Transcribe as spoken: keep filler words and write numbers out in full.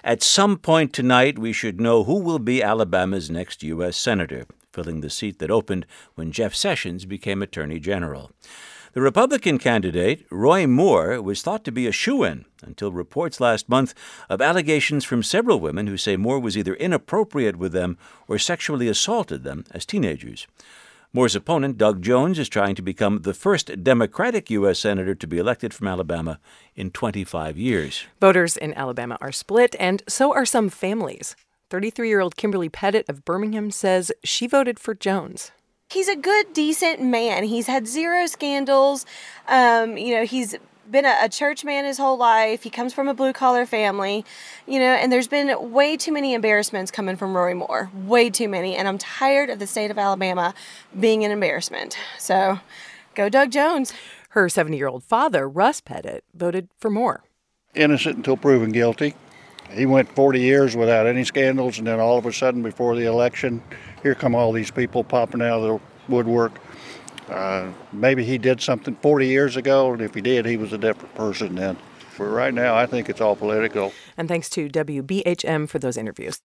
At some point tonight, we should know who will be Alabama's next U S Senator, filling the seat that opened when Jeff Sessions became Attorney General. The Republican candidate, Roy Moore, was thought to be a shoo-in until reports last month of allegations from several women who say Moore was either inappropriate with them or sexually assaulted them as teenagers. Moore's opponent, Doug Jones, is trying to become the first Democratic U S Senator to be elected from Alabama in twenty-five years. Voters in Alabama are split, and so are some families. thirty-three-year-old Kimberly Pettit of Birmingham says she voted for Jones. He's a good, decent man. He's had zero scandals. Um, you know, he's been a, a church man his whole life. He comes from a blue-collar family, you know, and there's been way too many embarrassments coming from Roy Moore. Way too many. And I'm tired of the state of Alabama being an embarrassment. So, go Doug Jones. Her seventy-year-old father, Russ Pettit, voted for Moore. Innocent until proven guilty. He went forty years without any scandals, and then all of a sudden, before the election, here come all these people popping out of the woodwork. Uh, maybe he did something forty years ago, and if he did, he was a different person then. But right now, I think it's all political. And thanks to W B H M for those interviews.